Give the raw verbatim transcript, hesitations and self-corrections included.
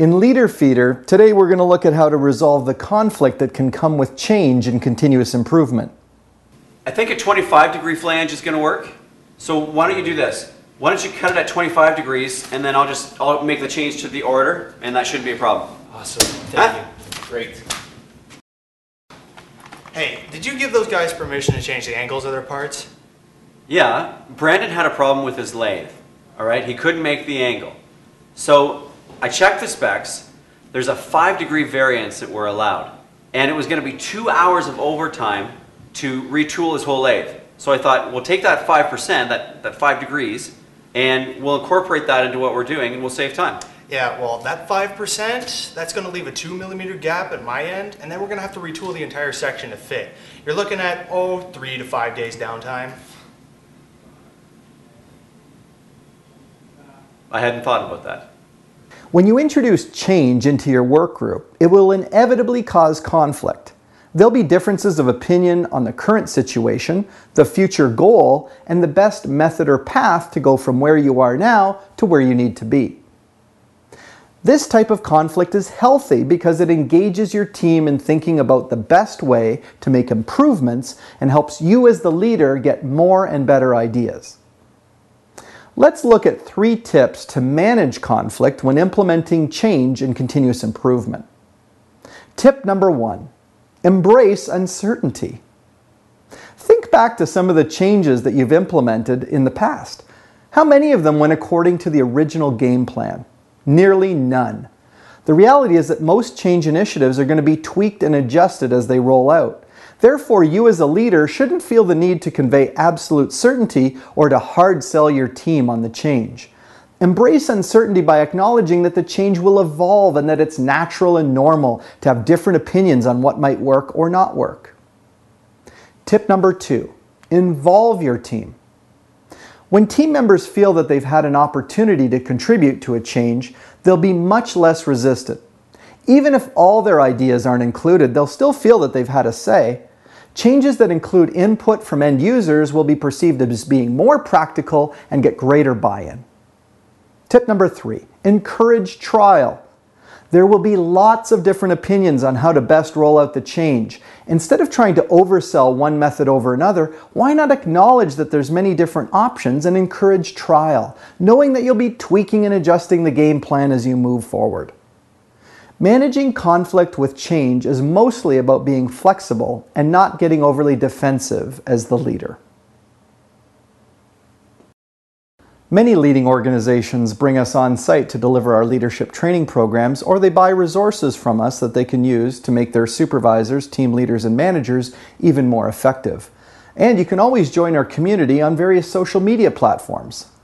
In Leader Feeder, today we're going to look at how to resolve the conflict that can come with change and continuous improvement. I think a twenty-five degree flange is going to work. So why don't you do this? Why don't you cut it at twenty-five degrees and then I'll just I'll make the change to the order and that shouldn't be a problem. Awesome. Thank Huh? you. Great. Hey, did you give those guys permission to change the angles of their parts? Yeah, Brandon had a problem with his lathe. All right, he couldn't make the angle. So I checked the specs. There's a five degree variance that we're allowed. And it was going to be two hours of overtime to retool his whole lathe. So I thought, we'll take that five percent, that, that five degrees, and we'll incorporate that into what we're doing and we'll save time. Yeah, well, that five percent, that's going to leave a two millimeter gap at my end, and then we're going to have to retool the entire section to fit. You're looking at, oh, three to five days downtime. I hadn't thought about that. When you introduce change into your work group, it will inevitably cause conflict. There'll be differences of opinion on the current situation, the future goal, and the best method or path to go from where you are now to where you need to be. This type of conflict is healthy because it engages your team in thinking about the best way to make improvements and helps you as the leader get more and better ideas. Let's look at three tips to manage conflict when implementing change and continuous improvement. Tip number one, embrace uncertainty. Think back to some of the changes that you've implemented in the past. How many of them went according to the original game plan? Nearly none. The reality is that most change initiatives are going to be tweaked and adjusted as they roll out. Therefore, you as a leader shouldn't feel the need to convey absolute certainty or to hard sell your team on the change. Embrace uncertainty by acknowledging that the change will evolve and that it's natural and normal to have different opinions on what might work or not work. Tip number two, involve your team. When team members feel that they've had an opportunity to contribute to a change, they'll be much less resistant. Even if all their ideas aren't included, they'll still feel that they've had a say. Changes that include input from end users will be perceived as being more practical and get greater buy-in. Tip number three, encourage trial. There will be lots of different opinions on how to best roll out the change. Instead of trying to oversell one method over another, why not acknowledge that there's many different options and encourage trial, knowing that you'll be tweaking and adjusting the game plan as you move forward. Managing conflict with change is mostly about being flexible and not getting overly defensive as the leader. Many leading organizations bring us on site to deliver our leadership training programs, or they buy resources from us that they can use to make their supervisors, team leaders, and managers even more effective. And you can always join our community on various social media platforms.